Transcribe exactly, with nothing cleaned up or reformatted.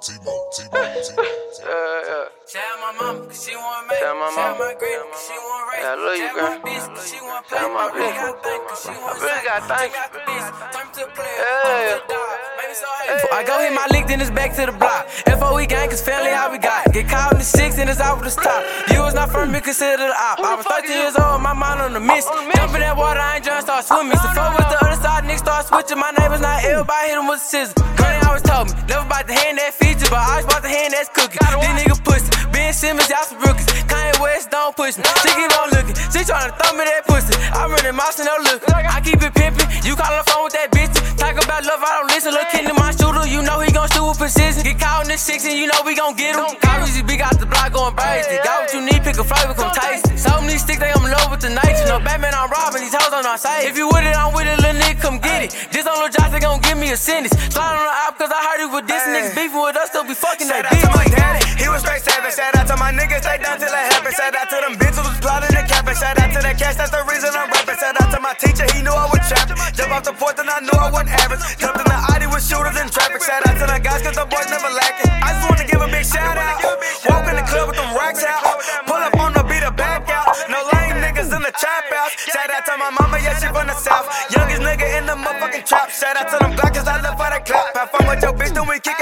T-Mo, T-Mo, T-Mo. Tell my mama, cause she want make. Tell my mama. Tell my granny, cause she want rape. Yeah, I love you, Tell girl. my bitch, cause she want play. Tell my I really bitch. gotta thank, cause she want I really sex. gotta thank Take out the bitch, turn to a player, Yeah. turn to a dog. Maybe so hateful. Hey, I go hit my lick, then it's back to the block. F O E gang, cause family all we got. Get caught in the six, and it's out with the stop. You was not from me, consider the op. I was thirteen years old, my mind on the miss. Jump in that water, I ain't trying to start swimming. So fuck with the other side, niggas start switching. My neighbors not everybody hit them with a scissor. Granny always told me, never about to hand that feature, but I always about to hand that cookie. These niggas pussy, Ben Simmons, y'all some rookies. Kanye West don't push me, she keep on looking. She tryna throw me that pussy, I'm running mouse and no looking. I keep it pimpin', you call the phone with that bitch. Talk about love, I don't listen. Look into my shooter, you know he gon' shoot with precision. Get caught in the six and you know we gon' get him. Coffee big out the block going crazy. Got what you need, pick a flavor, come taste it. So many sticks, they I'm in love with the nature. No Batman, I'm robbing, these hoes on our side. If you with it, I'm with it, little nigga, come get it. This on Lil Josh, they gon' give me a sentence. Slide on the op, cause I heard it with this niggas beefing with us, still be fucking that bitch. Shout out to my daddy, he was straight savage. Shout out to my niggas, they down till it happen. Shout out to them bitches was plotting and capping. Shout out to that cash, that's the reason I'm rapping. Shout out to my teacher, he knew I would trap. Jump off the porch and I knew I wasn't average. Jumped in the Audi with shooters in traffic. Shout out to the guys, cause the boys never lacking. I just wanna give a big shout out. Walk in the club with them racks out. Pull up on the beat, a back out. No lame niggas in the trap house. Shout out to my mama, yeah, she from the south. Youngest nigga in the motherfucking trap. Shout out to them Glock, cause I love for that clap. Have fun with your bitch, then we kick